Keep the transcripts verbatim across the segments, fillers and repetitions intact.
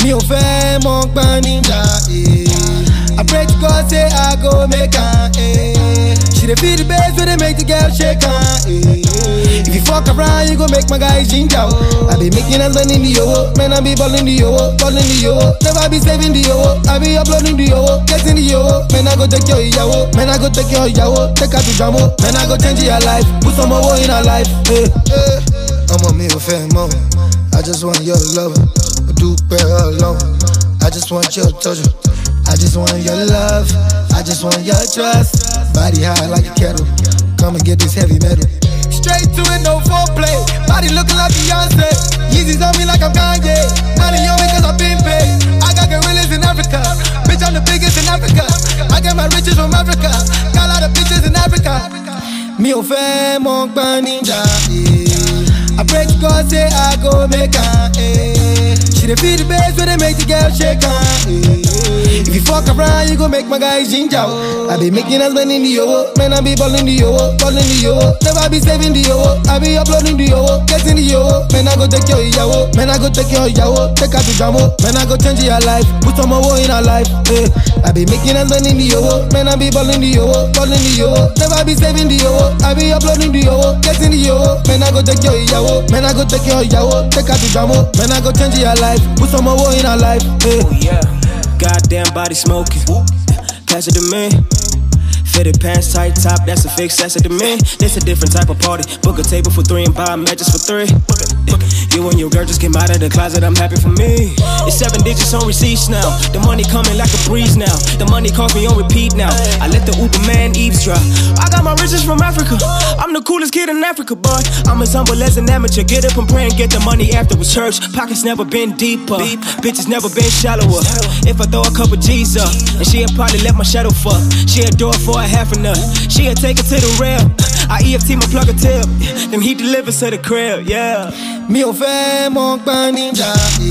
Me ò fẹ́ mọ gbọ́n níjà, eh. I pray to God say I go make her, eh. She dey feel the bass when they make the girl shake her, eh. If you fuck around, you go make my guys ginger. I be making us money in the yo, man I be balling the yo, balling the yo. Never be saving the yo, I be uploading the yo, getting the yo. Man I go take your yawo, man I go take your yawo, take her to Jamo. Man I go change your life, put some more in her life, eh, eh. I'm a me a fan mom, I just want your love, do better alone. I just want your touch, I just want your love, I just want your trust. Body high like a kettle, come and get this heavy metal. Straight to it, no foreplay, body looking like Beyonce. Yeezys on me like I'm Kanye, money on me cause I've been paid. I got gorillas in Africa, bitch I'm the biggest in Africa. I get my riches from Africa, got a lot of bitches in Africa. Me ò fẹ́ mọ gbọ́n níjà, eh. I pray to God say I go make her, eh. She dey feel the bass when they make the girl shake her, eh. If you fuck around, you go make my guys ginger. I be making us money in the yo, man I be balling the yo, balling the yo. Never be saving the yo, I be uploading the yo, getting the yo. Man I go take your yawo, man I go take your yawo, take her to Jamo. Man I go change your life, put some more in her life, eh. I be making us money in the yo, man I be balling the yo, balling the yo. Never be saving the yo, I be uploading the yo, getting the yo. Man I go take your yawo, man I go take your yawo, take her to Jamo. Man I go change your life, put some more in her life, eh. Oh yeah. Goddamn body smoking, pass it to me. Fitted pants, tight top, that's a fix, that's it to me. This a different type of party. Book a table for three and buy matches for three. You and your girl just came out of the closet, I'm happy for me. It's seven digits on receipts now. The money coming like a breeze now. The money calls me on repeat now. I let the Uber man eavesdrop. I got my riches from Africa. I'm the coolest kid in Africa, boy. I'm as humble as an amateur. Get up and pray and get the money afterwards. Church pockets never been deeper. Bitches never been shallower. If I throw a couple G's up, and she'll probably let my shadow fuck. She'll do it for a half a nut. She'll take it to the rail. I E F T my plug a tip, then he delivers to the crib, yeah. Me ò fẹ́ mọ gbọ́n níjà,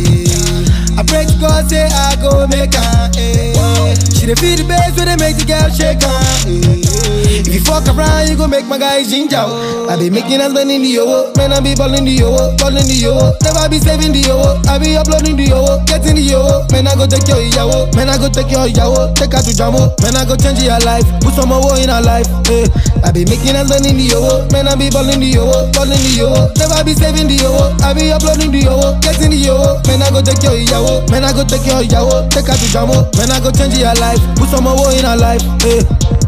eh. I pray to God say I go make her, eh. She dey feel the bass when they make the girl shake her, eh. If you fuck around, you go make my guys ginger. I be making us money in the yo, man I be balling the yo, balling the yo. Never be saving the yo, I be uploading the yo, getting the yo. Man I go take your yawo, man I go take your yawo, take her to Jamo. Man I go change your life, put some more in her life, eh. I be making us money in the yo, man I be balling the yo, balling the yo. Never be saving the yo, I be uploading the yo, getting the yo. Man I go take your yawo, man I go take your yawo, take her to Jamo. Man I go change your life, put some more in her life, eh.